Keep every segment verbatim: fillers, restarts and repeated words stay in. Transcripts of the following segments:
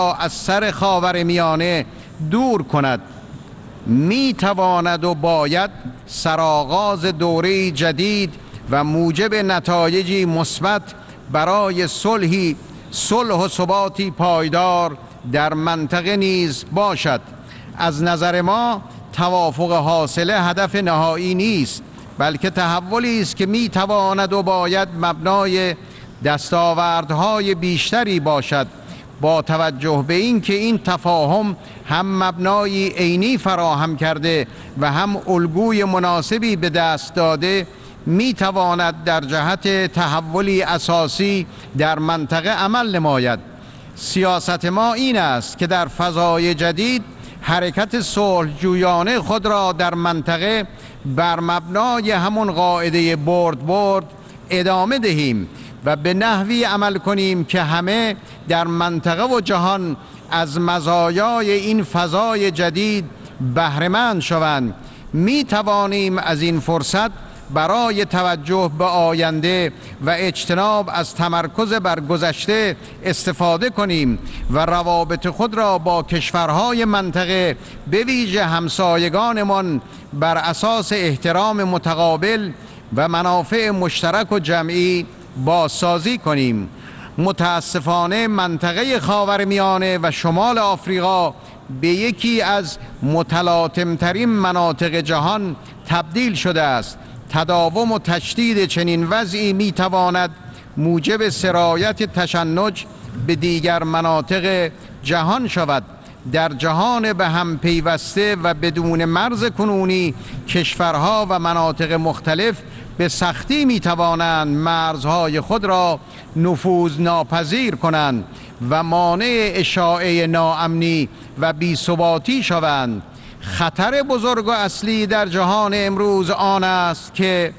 از سر خاورمیانه دور کند. می تواند و باید سرآغاز دوره جدید و موجب نتایجی مثبت برای صلحی صلح و ثباتی پایدار در منطقه نیز باشد. از نظر ما توافق حاصله هدف نهایی نیست، بلکه تحولی است که می تواند و باید مبنای دستاوردهای بیشتری باشد، با توجه به این که این تفاهم هم مبنای عینی فراهم کرده و هم الگوی مناسبی به دست داده، می تواند در جهت تحولی اساسی در منطقه عمل نماید. سیاست ما این است که در فضای جدید حرکت صلح جویانه خود را در منطقه بر مبنای همون قاعده برد برد ادامه دهیم و به نحوی عمل کنیم که همه در منطقه و جهان از مزایای این فضای جدید بهره‌مند شوند. می توانیم از این فرصت برای توجه به آینده و اجتناب از تمرکز بر گذشته استفاده کنیم و روابط خود را با کشورهای منطقه به ویژه همسایگانمان بر اساس احترام متقابل و منافع مشترک و جمعی بازسازی کنیم. متاسفانه منطقه خاورمیانه و شمال آفریقا به یکی از متلاطم‌ترین مناطق جهان تبدیل شده است. تداوم و تشدید چنین وضعی می تواند موجب سرایت تشنج به دیگر مناطق جهان شود. در جهان به هم پیوسته و بدون مرز کنونی کشورها و مناطق مختلف به سختی می توانند مرزهای خود را نفوذ ناپذیر کنند و مانع اشاعه ناامنی و بی‌ثباتی شوند. خطر بزرگ و اصلی در جهان امروز آن است که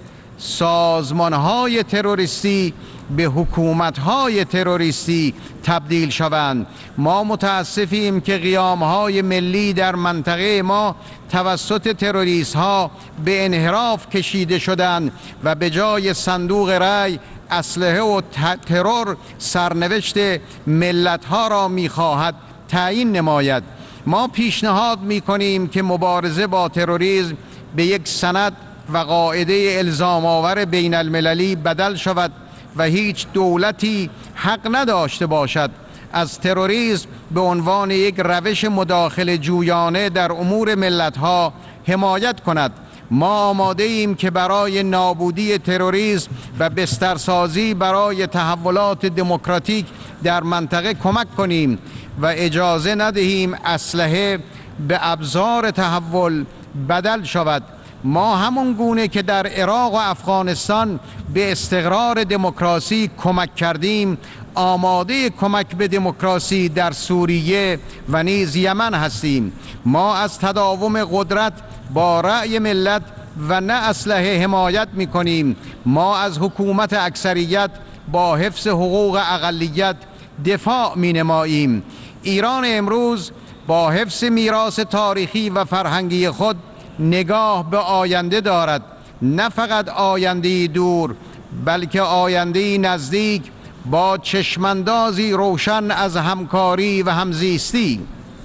سازمان‌های تروریستی به حکومت‌های تروریستی تبدیل شوند. ما متاسفیم که قیام‌های ملی در منطقه ما توسط تروریست‌ها به انحراف کشیده شدند و به جای صندوق رأی اسلحه و ترور سرنوشت ملت‌ها را می‌خواهد تعیین نماید. ما پیشنهاد می‌کنیم که مبارزه با تروریسم به یک سند و قاعده الزام آور بین المللی بدل شود و هیچ دولتی حق نداشته باشد از تروریسم به عنوان یک روش مداخله جویانه در امور ملت‌ها حمایت کند. ما آماده ایم که برای نابودی تروریسم و بسترسازی برای تحولات دموکراتیک در منطقه کمک کنیم و اجازه ندهیم اسلحه به ابزار تحول بدل شود. ما همون گونه که در عراق و افغانستان به استقرار دموکراسی کمک کردیم، آماده کمک به دموکراسی در سوریه و نیز یمن هستیم. ما از تداوم قدرت با رأی ملت و نه اسلحه حمایت می کنیم. ما از حکومت اکثریت با حفظ حقوق اقلیت دفاع می نماییم. ایران امروز با حفظ میراث تاریخی و فرهنگی خود نگاه به آینده دارد، نه فقط آینده دور بلکه آینده نزدیک با چشماندازی روشن از همکاری و همزیستی.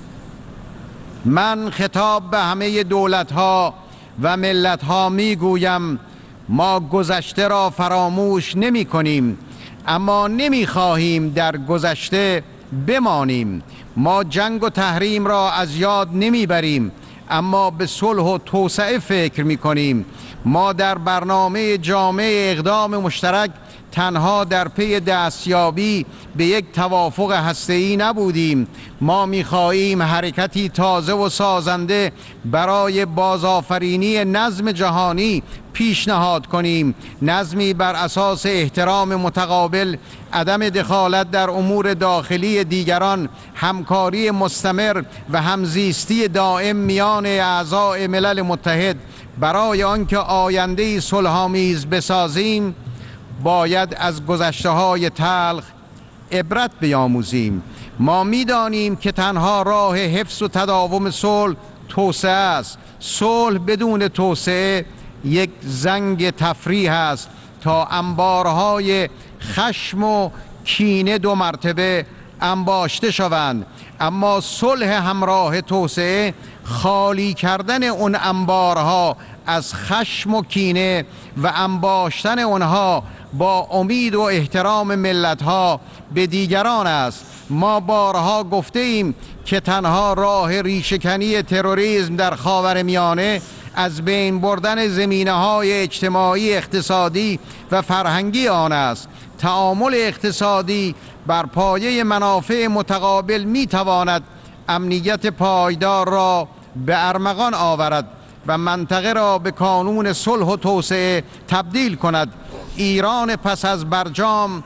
من خطاب به همه دولت‌ها و ملت‌ها می‌گویم ما گذشته را فراموش نمی‌کنیم، اما نمی‌خواهیم در گذشته بمانیم. ما جنگ و تحریم را از یاد نمیبریم، اما به صلح و توسعه فکر می‌کنیم. ما در برنامه جامع اقدام مشترک تنها در پی دستیابی به یک توافق هسته‌ای نبودیم. ما می‌خواهیم حرکتی تازه و سازنده برای بازآفرینی نظم جهانی پیشنهاد کنیم، نظمی بر اساس احترام متقابل، عدم دخالت در امور داخلی دیگران، همکاری مستمر و همزیستی دائم میان اعضای ملل متحد. برای آنکه آینده صلح‌آمیز بسازیم باید از گذشته‌های تلخ عبرت بیاموزیم. ما می‌دانیم که تنها راه حفظ و تداوم صلح توسعه است. صلح بدون توسعه یک زنگ تفریح است تا انبارهای خشم و کینه دو مرتبه انباشته شوند، اما صلح همراه توسعه خالی کردن اون انبارها از خشم و کینه و انباشتن اونها با امید و احترام ملتها به دیگران است. ما بارها گفته ایم که تنها راه ریشه‌کنی تروریسم در خاورمیانه از بین بردن زمینه‌های اجتماعی، اقتصادی و فرهنگی آن است. تعامل اقتصادی بر پایه منافع متقابل می‌تواند امنیت پایدار را به ارمغان آورد و منطقه را به کانون صلح و توسعه تبدیل کند. ایران پس از برجام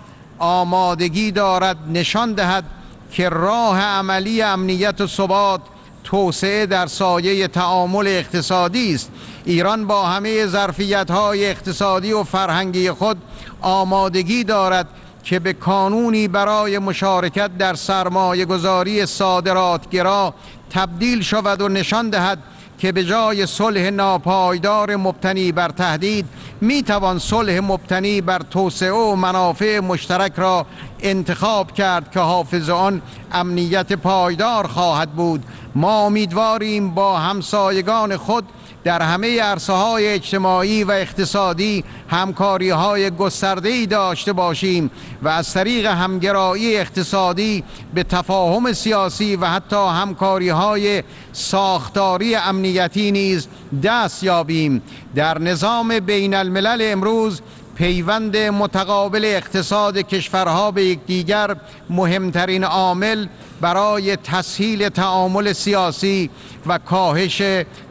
آمادگی دارد نشان دهد که راه عملی امنیت و ثبات توسعه در سایه تعامل اقتصادی است. ایران با همه ظرفیت‌های اقتصادی و فرهنگی خود آمادگی دارد که به کانونی برای مشارکت در سرمایه‌گذاری صادراتگرا تبدیل شود و نشان دهد که به جای صلح ناپایدار مبتنی بر تهدید میتوان صلح مبتنی بر توسعه و منافع مشترک را انتخاب کرد که حافظ آن امنیت پایدار خواهد بود. ما امیدواریم با همسایگان خود در همه عرصه‌های اجتماعی و اقتصادی همکاری‌های گسترده‌ای داشته باشیم و از طریق همگرایی اقتصادی به تفاهم سیاسی و حتی همکاری‌های ساختاری امنیتی نیز دست یابیم. در نظام بین الملل امروز پیوند متقابل اقتصاد کشورها به یکدیگر مهمترین عامل برای تسهیل تعامل سیاسی و کاهش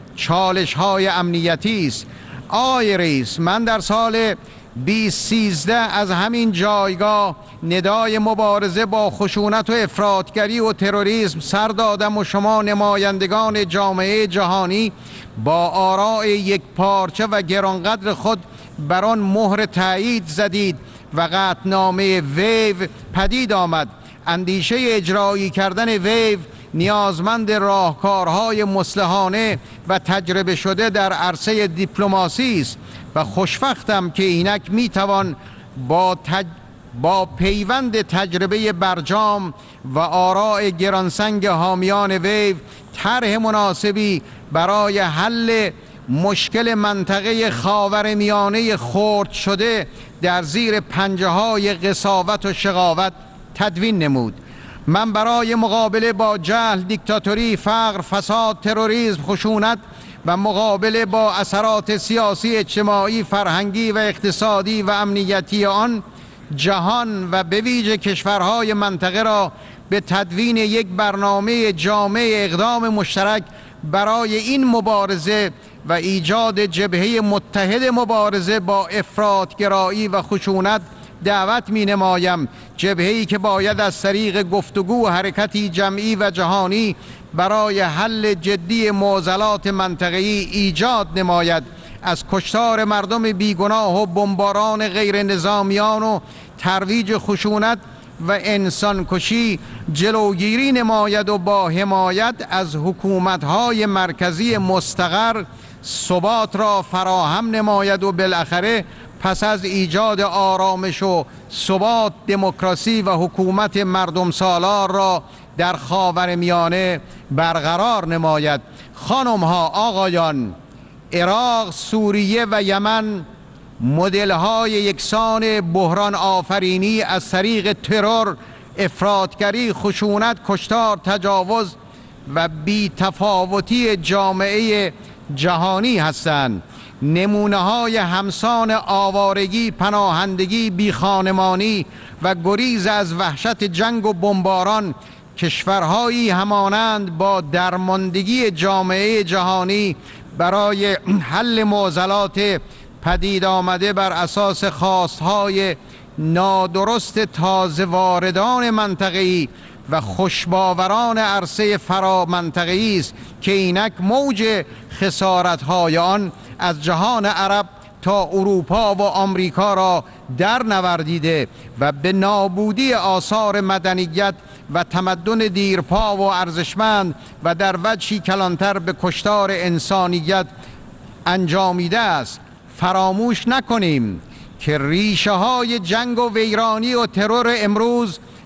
چالش های امنیتی است. آقای رئیس، من در سال بیست سیزده از همین جایگاه ندای مبارزه با خشونت و افراطگری و تروریسم سر دادم و شما نمایندگان جامعه جهانی با آراء یک پارچه و گرانقدر خود بر آن مهر تایید زدید و قطعنامه ویو پدید آمد. اندیشه اجرایی کردن ویو نیازمند راهکارهای مصلحانه و تجربه شده در عرصه دیپلماسی است و خوشبختم که اینک میتوان با تج... با پیوند تجربه برجام و آراء گرانسنگ حامیان ویو طرح مناسبی برای حل مشکل منطقه خاورمیانه خرد شده در زیر پنجه های قساوت و شقاوت تدوین نمود. من برای مقابله با جهل، دیکتاتوری، فقر، فساد، تروریسم، خشونت و مقابله با اثرات سیاسی، اجتماعی، فرهنگی و اقتصادی و امنیتی آن، جهان و به ویژه کشورهای منطقه را به تدوین یک برنامه جامع اقدام مشترک برای این مبارزه و ایجاد جبهه متحد مبارزه با افراطگرایی و خشونت دعوت می نمایم. جبهه‌ای که باید از طریق گفتگو و حرکتی جمعی و جهانی برای حل جدی معضلات منطقه‌ای ایجاد نماید. از کشتار مردم بیگناه و بمباران غیر نظامیان و ترویج خشونت و انسان کشی جلوگیری نماید و با حمایت از حکومت‌های مرکزی مستقر ثبات را فراهم نماید و بالاخره پس از ایجاد آرامش و ثبات دموکراسی و حکومت مردم سالار را در خاورمیانه برقرار نماید. خانم ها، آقایان، عراق، سوریه و یمن مدل‌های یکسان بحران آفرینی از طریق ترور، افراطگری، خشونت، کشتار، تجاوز و بی‌تفاوتی جامعه جهانی هستند. نمونه‌های همسان آوارگی، پناهندگی، بیخانمانی و گریز از وحشت جنگ و بمباران کشورهایی همانند با درماندگی جامعه جهانی برای حل معضلات پدید آمده بر اساس خواستهای نادرست تازه واردان منطقه‌ای و خوشباوران عرصه فرامنطقه‌ای است که اینک موج خسارت‌های آن از جهان عرب تا اروپا و آمریکا را در نوردیده و به نابودی آثار مدنیت و تمدن دیرپا و ارزشمند و در وجهی کلانتر به کشتار انسانیت انجامیده است. فراموش نکنیم که ریشه های جنگ و ویرانی و ترور امروز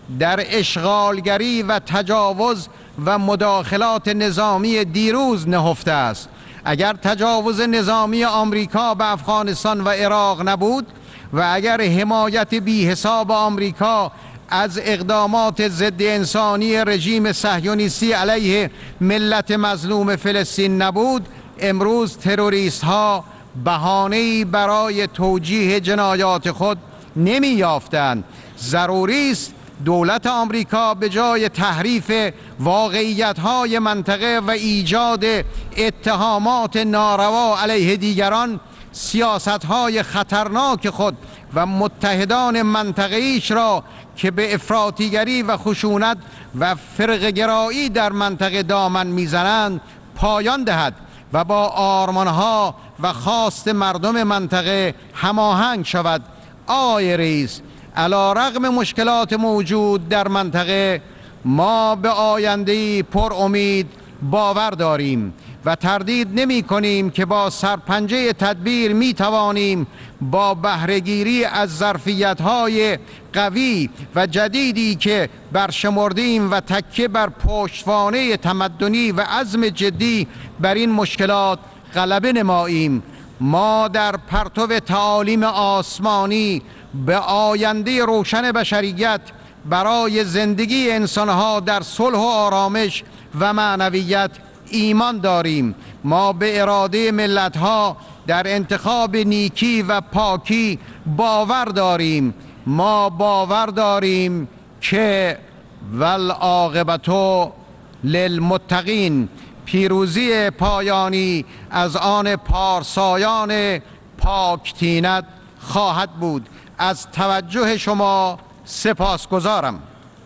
در اشغالگری و تجاوز و مداخلات نظامی دیروز نهفته است. اگر تجاوز نظامی آمریکا به افغانستان و عراق نبود و اگر حمایت بی حساب آمریکا از اقدامات ضد انسانی رژیم صهیونیستی علیه ملت مظلوم فلسطین نبود، امروز تروریست ها بهانه‌ای برای توجیه جنایات خود نمی یافتند. ضروری است دولت آمریکا به جای تحریف واقعیت‌های منطقه و ایجاد اتهامات ناروا علیه دیگران، سیاست‌های خطرناک خود و متحدان منطقه‌ایش را که به افراطیگری و خشونت و فرقه‌گرایی در منطقه دامن میزنند پایان دهد و با آرمانها و خواست مردم منطقه هماهنگ شود. آقای رئیس، علی‌رغم مشکلات موجود در منطقه، ما به آینده‌ای پر امید باور داریم و تردید نمی کنیم که با سرپنجه تدبیر می توانیم با بهره‌گیری از ظرفیت‌های قوی و جدیدی که برشمردیم و تکیه بر پشتوانه تمدنی و عزم جدی بر این مشکلات غلبه نماییم. ما در پرتو تعالیم آسمانی به آینده روشن بشریت برای زندگی انسانها در صلح و آرامش و معنویت ایمان داریم. ما به اراده ملت‌ها در انتخاب نیکی و پاکی باور داریم. ما باور داریم که والعاقبة للمتقین، پیروزی پایانی از آن پارسایان پاک طینت خواهد بود. از توجه شما سپاسگزارم.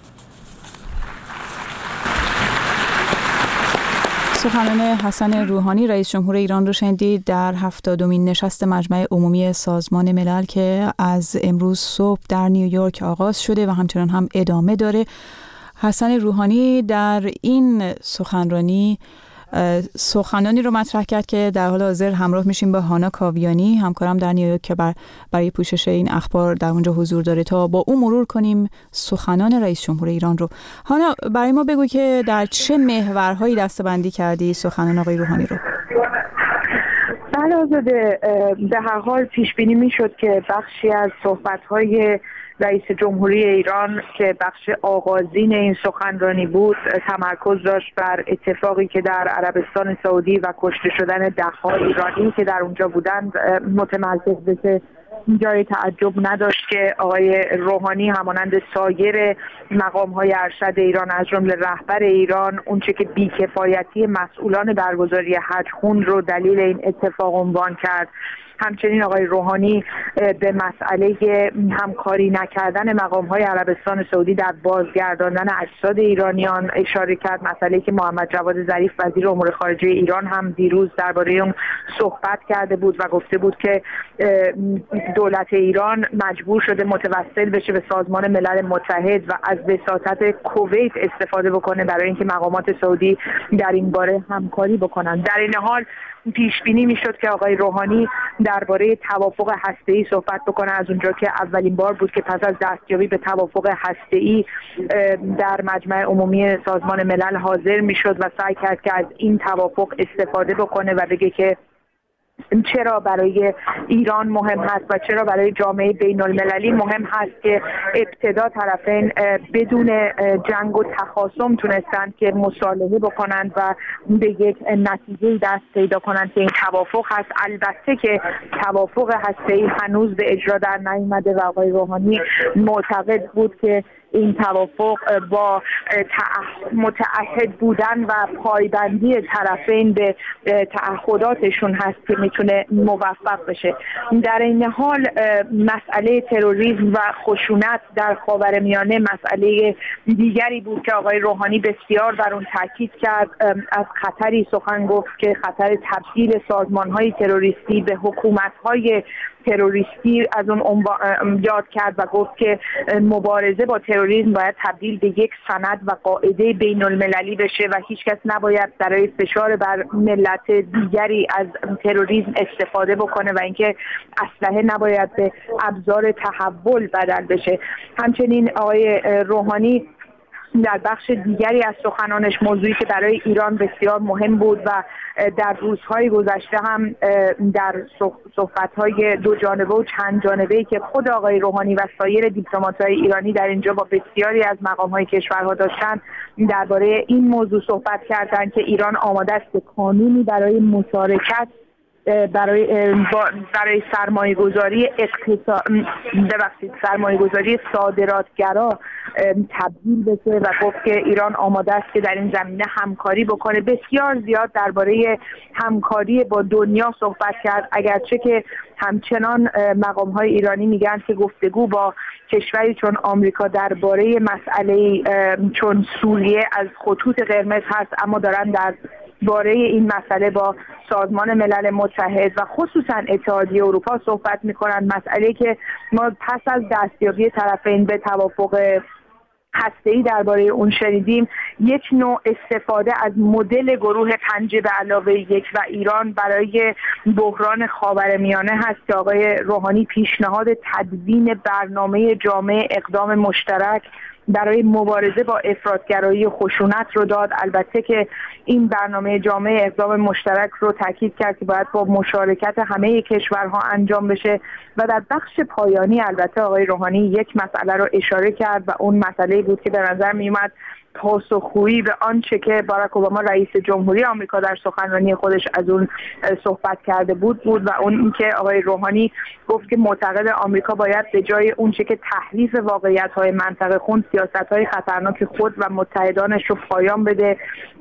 سخنان حسن روحانی رئیس جمهور ایران رو شنیدید در هفتادمین نشست مجمع عمومی سازمان ملل که از امروز صبح در نیویورک آغاز شده و همچنان هم ادامه داره. حسن روحانی در این سخنرانی سخنانی رو مطرح کرد که در حال حاضر همراه میشیم با هانا کاویانی، همکارم در نیویورک که بر برای پوشش این اخبار در اونجا حضور داره، تا با او مرور کنیم سخنان رئیس جمهور ایران رو. هانا، برای ما بگو که در چه محورهایی دسته‌بندی کردی سخنان آقای روحانی رو؟ بله آزاده، به هر حال پیش بینی میشد که بخشی از صحبت‌های رئیس جمهوری ایران که بخش آغازین این سخنرانی بود تمرکز داشت بر اتفاقی که در عربستان سعودی و کشته شدن ده‌ها ایرانی که در اونجا بودند متمرکز بشه. جای تعجب نداشت که آقای روحانی همانند سایر مقام‌های ارشد ایران از جمله رهبر ایران اونچه که بی‌کفایتی مسئولان برگزاری حج خون رو دلیل این اتفاق عنوان کرد. همچنین آقای روحانی به مسئله همکاری نکردن مقام‌های عربستان سعودی در بازگرداندن اجساد ایرانیان اشاره کرد، مسئله که محمد جواد ظریف وزیر امور خارجه ایران هم دیروز درباره اون صحبت کرده بود و گفته بود که دولت ایران مجبور شده متوسل بشه به سازمان ملل متحد و از وساطت کویت استفاده بکنه برای اینکه مقامات سعودی در این باره همکاری بکنن. در این حال پیش بینی میشد که آقای روحانی درباره توافق هسته‌ای صحبت بکنه، از اونجا که اولین بار بود که پس از دستیابی به توافق هسته‌ای در مجمع عمومی سازمان ملل حاضر میشد و سعی کرد که از این توافق استفاده بکنه و بگه که چرا برای ایران مهم هست و چرا برای جامعه بین المللی مهم هست که ابتدا طرفین بدون جنگ و تخاصم تونستند که مصالحه بکنند و به یک نتیجه دست پیدا کنند که این توافق هست. البته که توافق هسته‌ای هنوز به اجرا در نیامده و آقای روحانی معتقد بود که این توافق با متعهد بودن و پایبندی طرفین به تعهداتشون هست که میتونه موفق بشه. در این حال مسئله تروریسم و خشونت در خاورمیانه مسئله دیگری بود که آقای روحانی بسیار بر اون تاکید کرد. از خطری سخن گفت که خطر تبدیل سازمان‌های تروریستی به حکومت‌های تروریستی از اون یاد کرد و گفت که مبارزه با تروریسم باید تبدیل به یک سند و قاعده بین المللی بشه و هیچ کس نباید برای فشار بر ملت دیگری از تروریسم استفاده بکنه و اینکه اسلحه نباید به ابزار تحول بدل بشه. همچنین آقای روحانی در بخش دیگری از سخنانش، موضوعی که برای ایران بسیار مهم بود و در روزهای گذشته هم در صحبت‌های دو جانبه و چند جانبه‌ای که خود آقای روحانی و سایر دیپلمات‌های ایرانی در اینجا با بسیاری از مقام‌های کشورها داشتن، درباره این موضوع صحبت کردند که ایران آماده است به قانونی برای مشارکت برای برای سرمایه گذاری اقتصاد ببخشید سرمایه گذاری صادراتگرا تبدیل بشه و گفت که ایران آماده است که در این زمینه همکاری بکنه. بسیار زیاد درباره همکاری با دنیا صحبت کرد، اگرچه که همچنان مقام‌های ایرانی میگن که گفتگو با کشوری چون آمریکا درباره مسئله چون سوریه از خطوط قرمز هست، اما دارن در باره این مسئله با سازمان ملل متحد و خصوصا اتحادیه اروپا صحبت میکنن. مسئله که ما پس از دستیابی طرفین به توافق هسته‌ای درباره اون شنیدیم، یک نوع استفاده از مدل گروه پنج به علاوه یک و ایران برای بحران خاورمیانه هست که آقای روحانی پیشنهاد تدوین برنامه جامع اقدام مشترک برای مبارزه با افراطگرایی و خشونت رو داد. البته که این برنامه جامع اقدام مشترک رو تاکید کرد که باید با مشارکت همه کشورها انجام بشه و در بخش پایانی البته آقای روحانی یک مسئله رو اشاره کرد و اون مسئله بود که به نظر می اومد پاسخگویی به آنچه که باراک اوباما رئیس جمهوری آمریکا در سخنرانی خودش از اون صحبت کرده بود بود و اون اینکه آقای روحانی گفت که معتقد آمریکا باید به جای اونچه که تحریف واقعیت‌های منطقه خون، سیاست‌های خطرناک خود و متحدانش رو پایان بده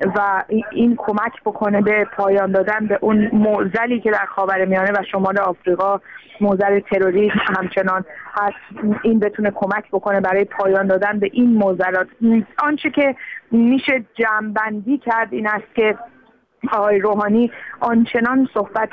و این کمک بکنه به پایان دادن به اون معضلی که در خاورمیانه و شمال آفریقا معضل تروریسم همچنان هست، این بتونه کمک بکنه برای پایان دادن به این معضلات. آنچه که میشه جمع‌بندی کرد این است که آقای روحانی آنچنان صحبت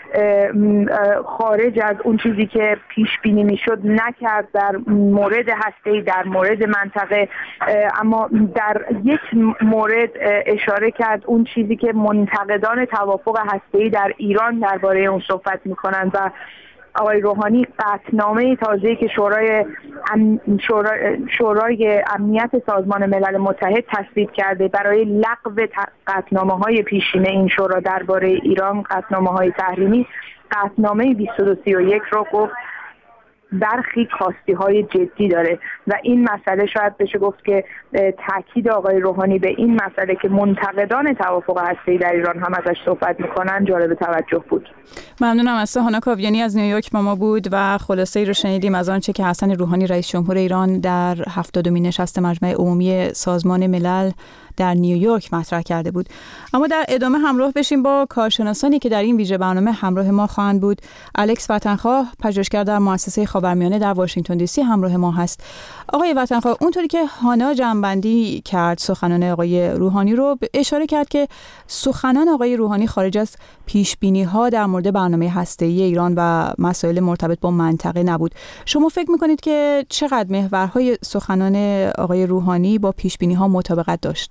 خارج از اون چیزی که پیش بینی میشد نکرد در مورد هسته‌ای، در مورد منطقه، اما در یک مورد اشاره کرد، اون چیزی که منتقدان توافق هسته‌ای در ایران درباره اون صحبت میکنند و آقای روحانی قطعنامه تازه‌ای که شورای ام... شورا... شورای امنیت سازمان ملل متحد تصویب کرده برای لغو قطعنامه‌های پیشین این شورا درباره ایران، قطعنامه‌های تحریمی، قطعنامه بیست و دو سی و یک رو گفت برخی کاستی‌های جدی داره و این مسئله شاید بشه گفت که تاکید آقای روحانی به این مسئله که منتقدان توافق هسته‌ای در ایران هم ازش صحبت میکنن جالب توجه بود. ممنونم از هانا کاویانی از نیویورک با ما بود و خلاصه ای رو شنیدیم از آنچه که حسن روحانی رئیس جمهور ایران در هفتادمین نشست مجمع عمومی سازمان ملل در نیویورک مطرح کرده بود. اما در ادامه همراه بشیم با کارشناسانی که در این ویژه برنامه همراه ما خواهند بود. الکس وطنخواه، پژوهشگر در مؤسسه خاورمیانه در واشنگتن دی سی همراه ما هست. آقای وطنخواه، اونطوری که هانا جمع‌بندی کرد سخنان آقای روحانی رو، اشاره کرد که سخنان آقای روحانی خارج از پیش‌بینی‌ها در مورد برنامه هسته‌ای ایران و مسائل مرتبط با منطقه نبود. شما فکر می‌کنید که چقدر محورهای سخنان آقای روحانی با پیش‌بینی‌ها مطابقت داشت؟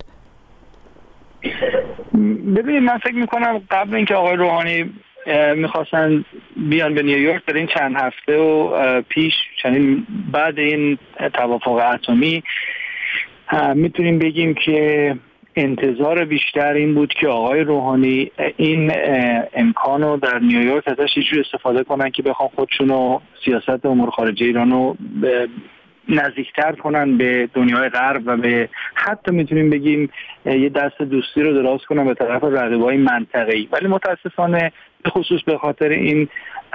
ببینید، من فکر میکنم قبل اینکه آقای روحانی میخواستن بیان به نیویورک در این چند هفته و پیش، چنین بعد این توافق اتمی، میتونیم بگیم که انتظار بیشتر این بود که آقای روحانی این امکان رو در نیویورک ازش یه جور استفاده کنن که بخوان خودشون و سیاست امور خارجه ایران رو نزدیکتر کنن به دنیای غرب و به حتی میتونیم بگیم یه دست دوستی رو دراز کنن به طرف رقیبای منطقه‌ای. ولی متاسفانه به خصوص به خاطر این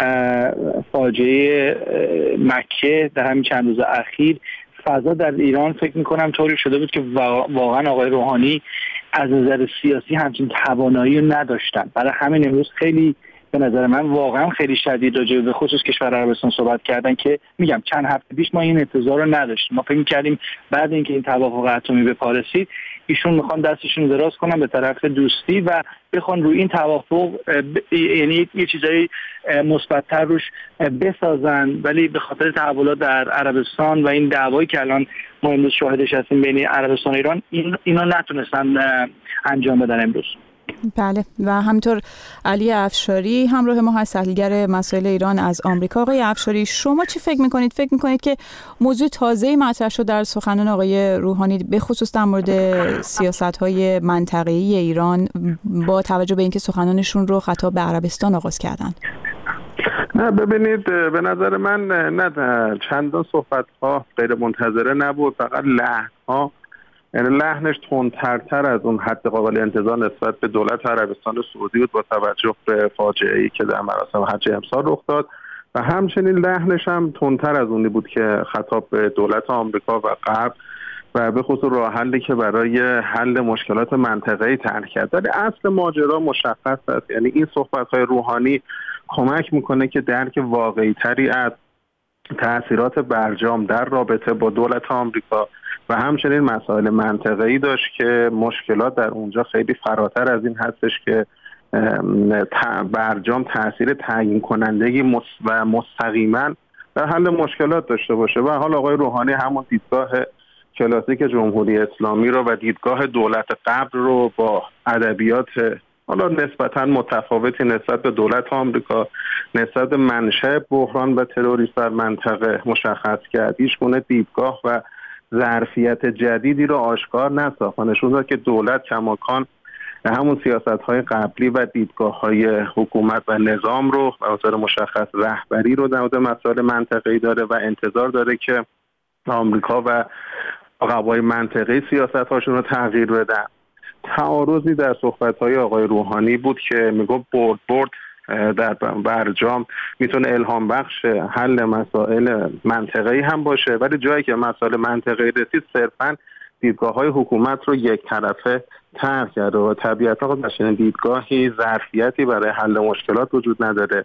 فاجعه مکه در همین چند روز اخیر، فضا در ایران فکر میکنم طوری شده بود که واقعا آقای روحانی از نظر سیاسی همچین توانایی رو نداشتن. برای همین امروز خیلی به نظر من واقعا خیلی شدید راجع به خصوص کشور عربستان صحبت کردن که میگم چند هفته پیش ما این انتظار رو نداشتیم. ما فکر می‌کردیم بعد اینکه این توافق اتمی به پا رسید ایشون میخوان دستشون دراز کنن به طرف دوستی و بخوان روی این توافق یعنی یه چیزایی مثبت‌تر روش بسازن، ولی به خاطر تحولات در عربستان و این دعوایی که الان ما امروز شاهدش هستیم بین عربستان و ایران، این اینا نتونستن انجام بدن امروز. بله، و همطور علی افشاری همراه ما هست، تحلیلگر مسائل ایران از آمریکا. آقای افشاری، شما چی فکر میکنید؟ فکر میکنید که موضوع تازه‌ای مطرح شد در سخنان آقای روحانی به خصوص در مورد سیاست‌های منطقه‌ای ایران با توجه به اینکه سخنانشون رو خطاب به عربستان آغاز کردن؟ نه ببینید، به نظر من نه چندان صحبت‌ها غیر منتظره نبود، فقط لحن‌ها، یعنی لحنش تندترتر از اون حد قابل انتظار نسبت به دولت عربستان سعودی بود با توجه به فاجعه‌ای که در مراسم حج امسال رخ داد و همچنین لحنش هم تندتر از اونی بود که خطاب به دولت آمریکا و غرب و به خصوص راه حلی که برای حل مشکلات منطقه‌ای طرح کرد. ولی اصل ماجرا مشخص است، یعنی این صحبت‌های روحانی کمک میکنه که درک واقعی‌تری از تأثیرات برجام در رابطه با دولت آمریکا و همچنین مسائل منطقه‌ای داشت که مشکلات در اونجا خیلی فراتر از این هستش که برجام تأثیر تعیین کنندگی و مستقیما در حل مشکلات داشته باشه. و حال آقای روحانی همون دیدگاه کلاسیک جمهوری اسلامی رو و دیدگاه دولت قبل رو با ادبیات حالا نسبتاً متفاوتی نسبت به دولت آمریکا، نسبت به منشأ بحران و تروریسم در منطقه مشخص کرد. هیچ گونه دیدگاه و ظرفیت جدیدی رو آشکار نساخت. نشون داد که دولت کماکان همون سیاست‌های قبلی و دیدگاه‌های حکومت و نظام رو و بطور مشخص رهبری رو در مورد مسائل منطقه‌ای داره و انتظار داره که آمریکا و رقبای منطقه‌ای سیاست‌هاشون رو تغییر بدن. تعارضی در صحبت‌های آقای روحانی بود که میگفت برد برد در برجام میتونه الهام بخش حل مسائل منطقه‌ای هم باشه، ولی جایی که مسائل منطقه‌ای رسید صرفاً دیدگاه‌های حکومت رو یک طرفه طرح کرده و طبیعتاً در چنین دیدگاهی ظرفیتی برای حل مشکلات وجود نداره.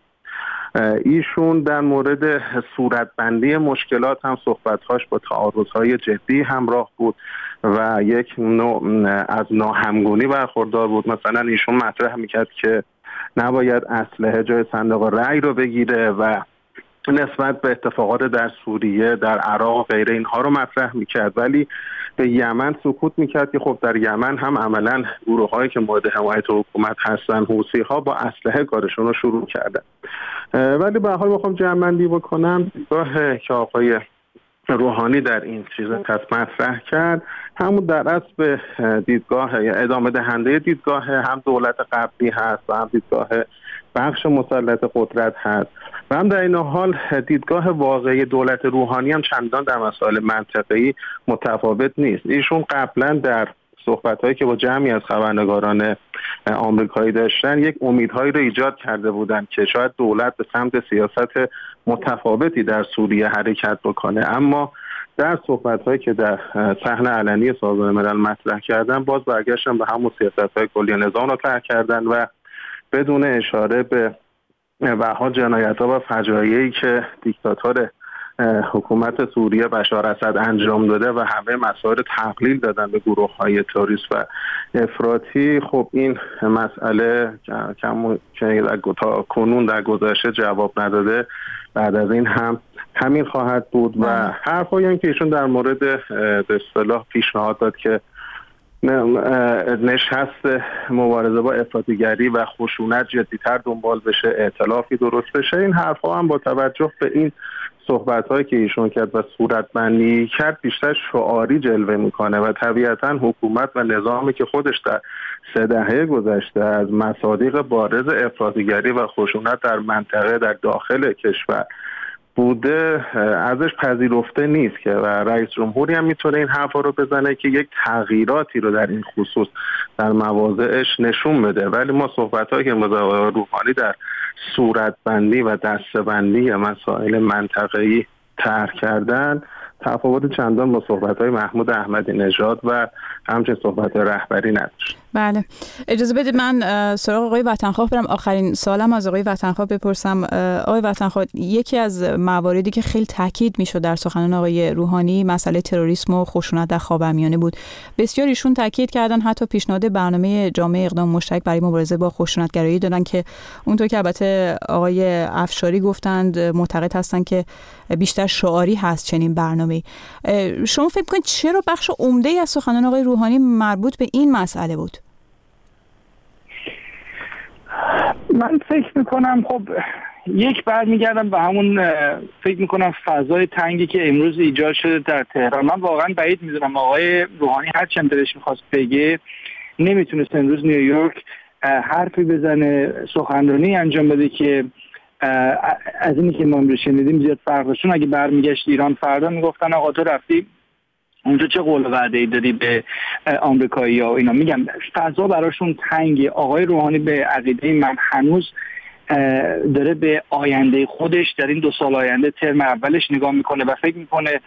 ایشون در مورد صورتبندی مشکلات هم صحبت‌هاش با تعارض‌های جدی همراه بود و یک نوع از ناهمگونی برخوردار بود. مثلا ایشون مطرح میکرد که نباید اسلحه جای صندوق رأی رو بگیره و نسبت به اتفاقات در سوریه، در عراق و غیره اینها رو مطرح میکرد، ولی به یمن سکوت میکرد که خب در یمن هم عملاً گروه‌هایی که مورد حمایت حکومت هستن، حوثی‌ها، با اسلحه کارشون رو شروع کردن. ولی به هر حال میخوام جمع‌بندی بکنم، دیدگاه که آقای روحانی در این چیز مطرح کرد همون در اصل دیدگاه یا ادامه دهنده دیدگاه هم دولت قبلی هست و هم دیدگاه بخش مسلط قدرت هست و هم در این حال دیدگاه واقعی دولت روحانی هم چندان در مسائل منطقه‌ای متفاوت نیست. ایشون قبلا در صحبت‌هایی که با جمعی از خبرنگاران آمریکایی داشتن یک امیدهایی رو ایجاد کرده بودند که شاید دولت به سمت سیاست متفاوتی در سوریه حرکت بکنه، اما در صحبت‌هایی که در صحن علنی سازمان ملل مطرح کردن باز برگشتن به همون سیاست‌های کلی نظام رو طرح کردن و بدون اشاره به وها جنایت‌ها و فجایعی که دیکتاتور حکومت سوریه بشار اسد انجام داده و همه مسائل تقلیل دادن به گروه‌های تروریست و افراطی. خب این مسئله که تا کنون در گذشته جواب نداده بعد از این هم همین خواهد بود و حرفایی هم که ایشون در مورد به اصطلاح پیشنهاد داد که نشست مبارزه با افراطیگری و خشونت جدی‌تر دنبال بشه، ائتلافی درست بشه، این حرفا هم با توجه به این صحبت‌هایی که ایشون کرد و صورتبندی کرد بیشتر شعاری جلوه میکنه و طبیعتاً حکومت و نظامی که خودش در سه دهه گذشته از مصادیق بارز افراطیگری و خشونت در منطقه در داخل کشور بوده ازش پذیرفته نیست که و رئیس جمهوری هم میتونه این حرفا رو بزنه که یک تغییراتی رو در این خصوص در مواضعش نشون بده. ولی ما صحبت‌هایی که روحانی در صورتبندی و دسته‌بندی مسائل منطقه‌ای طرح کردن تفاوت چندان با صحبت‌های محمود احمدی نژاد و همچنین صحبت رهبری نداشت. بله، اجازه بدید من سراغ آقای وطنخواه برم. آخرین سوالم از آقای وطنخواه بپرسم. آقای وطنخواه، یکی از مواردی که خیلی تاکید میشد در سخنان آقای روحانی مسئله تروریسم و خشونت در خاورمیانه بود. بسیار ایشون تاکید کردن، حتی پیشنهاد برنامه جامعه اقدام مشترک برای مبارزه با خشونتگرایی دادن که اونطور که البته آقای افشاری گفتند معتقد هستند که بیشتر شعاری هست چنین برنامه‌ای. شما فکر کنید چرا بخش عمده‌ای از سخنان آقای روحانی مربوط به این مسئله بود؟ من فکر میکنم خب یک برمیگردم به همون فکر میکنم فضای تنگی که امروز ایجاد شده در تهران. من واقعا بعید میدونم آقای روحانی هر چند دلش میخواست بگه نمیتونست امروز نیویورک حرفی بزنه، سخنرانی انجام بده که از اینی که ما امروز شنیدیم زیاد فرق داشت. اگه برمیگشت ایران فردا میگفتن آقا تو رفتی اونجا چه قول و وعده‌ای دادی به آمریکایی‌ها و اینا. میگم فضا براشون تنگه. آقای روحانی به عقیده من هنوز داره به آینده خودش در این دو سال آینده ترم اولش نگاه میکنه و فکر میکنه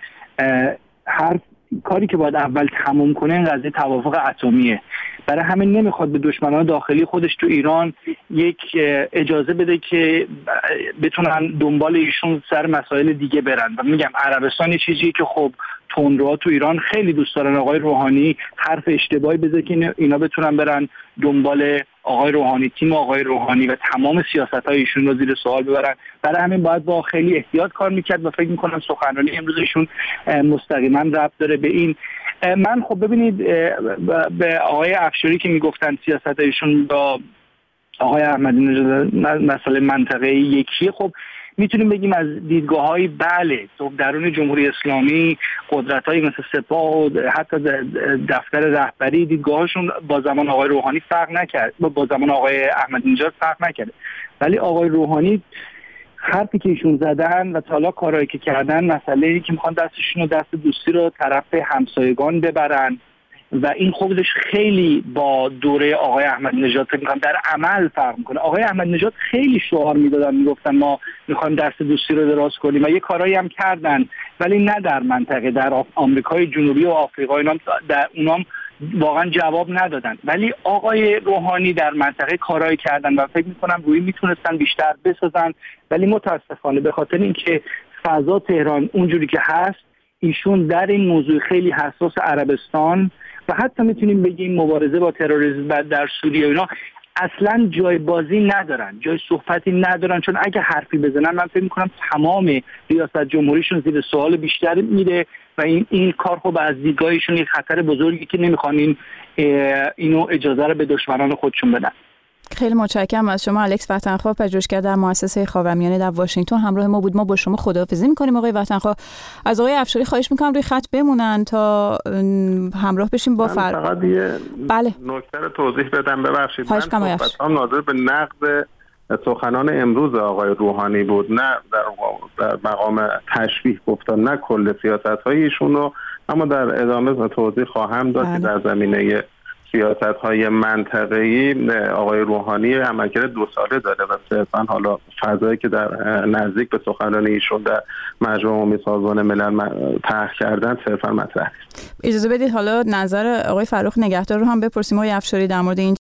هر کاری که باید اول تموم کنه این قضیه توافق اتمیه. برای همین نمیخواد به دشمنان داخلی خودش تو ایران یک اجازه بده که بتونن دنبال ایشون سر مسائل دیگه برن. و میگم عربستان یه چیزی که خب تندروها تو ایران خیلی دوست دارن آقای روحانی حرف اشتباهی بزنه که اینا بتونن برن دنبال آقای روحانی، تیم آقای روحانی و تمام سیاست‌های ایشون رو زیر سوال ببرن. برای همین باید با خیلی احتیاط کار میکرد و فکر میکنم سخنرانی امروز ایشون مستقیما ربط داره به این. من خب ببینید به آقای افشاری که میگفتن سیاست ایشون با آقای احمدی نژاد مسئله منطقه‌ای یکیه، خب میتونیم بگیم از دیدگاه‌های بله تو درون جمهوری اسلامی قدرت‌هایی مثل سپاه و حتی دفتر رهبری دیدگاهشون با زمان آقای روحانی فرق نکرد، با زمان آقای احمدی نژاد فرق نکرده. ولی آقای روحانی حرفی که ایشون زدن و تا حالا کارهایی که کردن مسئله‌ای که میخوان دستشون رو دست دوستی رو طرف همسایگان ببرن و این خودش خیلی با دوره آقای احمدی نژاد فکر می‌کنم در عمل فرق می‌کنه. آقای احمدی نژاد خیلی شعار میدادن، میگفتن ما می‌خوایم دست دوستی رو دراز کنیم و یه کارایی هم کردن، ولی نه در منطقه، در آمریکای جنوبی و آفریقا اینا در اونام واقعا جواب ندادن. ولی آقای روحانی در منطقه کارایی کردن و فکر می‌کنم روی میتونستن بیشتر بسازن، ولی متاسفانه به خاطر اینکه فضا تهران اونجوری که هست، ایشون در این موضوع خیلی حساس عربستان و حتی میتونیم بگیم مبارزه با تروریسم در سوریه و اینا اصلا جای بازی ندارن، جای صحبتی ندارن. چون اگه حرفی بزنن من فکر میکنم تمام ریاست جمهوریشون زیر سوال بیشتر میره و این این کار خب از دیدگاهشون یک خطر بزرگی که نمیخوان این اینو اجازه رو به دشمنان خودشون بدن. خیلی متشکرم از شما. الکس وطنخواه، پژوهشگر در مؤسسه خاورمیانه در واشنگتن همراه ما بود. ما با شما خداحافظی می‌کنیم آقای وطنخواه. از آقای افشاری خواهش می‌کنم روی خط بمونن تا همراه بشیم با فر... فقط یه بله. نکته رو توضیح بدم، ببخشید. من صحبتام ناظر به نقد سخنان امروز آقای روحانی بود، نه در, در مقام تشبیه گفتن، نه کل سیاست‌های ایشون رو، اما در ادامه توضیح خواهم داد که در زمینه سیاست‌های منطقه‌ای آقای روحانی عملکرد دو ساله داره و صرفاً حالا فضایی که در نزدیک به سخنرانی ایشون در مجمع عمومی سازمان ملل طرح کردن صرفاً مطرح. اجازه بدید حالا نظر آقای فرخ نگهدار رو هم بپرسیم. آقای افشاری در مورد این